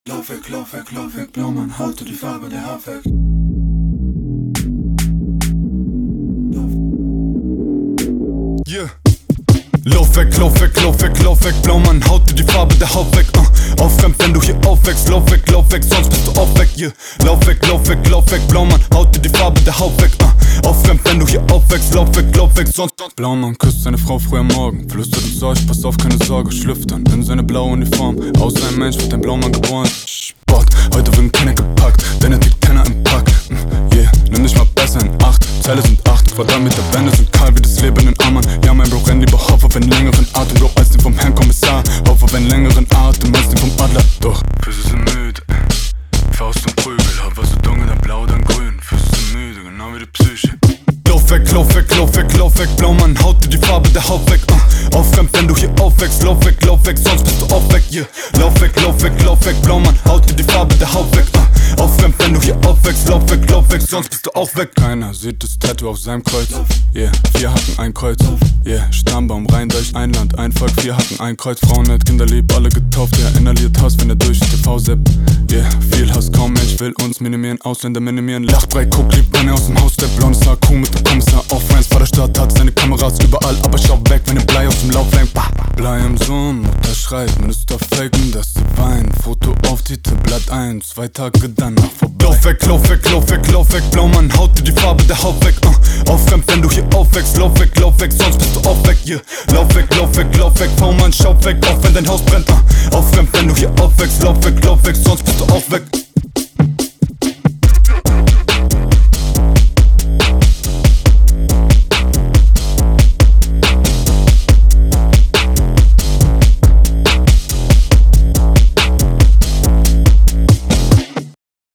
Lauf weg, Blaumann, haut dir die Farbe der Haut weg. Yeah. Lauf weg, Blaumann, haut dir die Farbe der Haut weg. Aufkämpf, wenn du hier aufwächst. Lauf weg, sonst bist du auch weg. Yeah. Lauf weg, Blaumann, haut dir die Farbe der Haut weg. Aufkämpf, wenn du hier aufwächst. Lauf weg, sonst. Blaumann küsst seine Frau früh am Morgen, flüstert ins Ohr, pass auf, keine Sorge, schlüpft dann in seine blaue Uniform. Außer ein Mensch wird ein Blaumann geboren. Sport, heute wird keiner gepackt, denn er liegt keiner im Pack. Yeah, nimm dich mal besser in Acht. Zelle sind 8 Quadratmeter, Wände sind kahl wie das Leben in Ammann. Ja, mein Bro, renn lieber Hoff auf einen längeren Atem, Bro, als den vom Herrn Kommissar. Hoff auf einen längeren Atem, als den vom Adler. Doch, Füße sind müde, Faust und Prügel. Hab was so dunkel, dann blau, dann grün. Füße sind müde, genau wie die Psyche. Lauf weg, Blaumann, haut dir die Farbe der Haut weg. Aufkämpf, wenn du hier aufwächst. Lauf weg, sonst bist du auch weg. Yeah. Lauf weg, Blaumann, haut dir die Farbe der Haut weg. Aufkämpf, wenn du hier aufwächst. Lauf weg, sonst bist du auch weg. Keiner sieht das Tattoo auf seinem Kreuz. Yeah, 4 Hacken, ein Kreuz. Yeah, Stammbaum, Rheindeich, ein Land, ein Volk, 4 Hacken, ein Kreuz. Frauen nett, Kinder lieb, alle getauft. Ja, inhaliert Hass, wenn er durch TV seppt. Yeah, viel Hass, kaum Mensch will uns minimieren. Ausländer minimieren, Lachbrei, guck lieb, wenn er aus dem Haus steppt. Blondes Haar, Kuh mit dem Kommissar. Auch Friends, vor der Stadt hat seine Kameras überall. Aber schau weg, wenn der Blei aus dem Lauf lenkt. Blei im Sohn, Mutter schreit, Minister faken, dass sie weint. Foto auf Titelblatt 1, 2 Tage danach vorbei. Lauf weg, Blaumann, haut dir die Farbe der Haut weg. Aufkämpf, wenn du hier aufwächst. Lauf weg, sonst bist du auch weg. Yeah. Lauf weg, V-Mann, schau weg, auch wenn dein Haus brennt. Aufkämpf, wenn du hier aufwächst. Lauf weg, sonst bist du auch weg.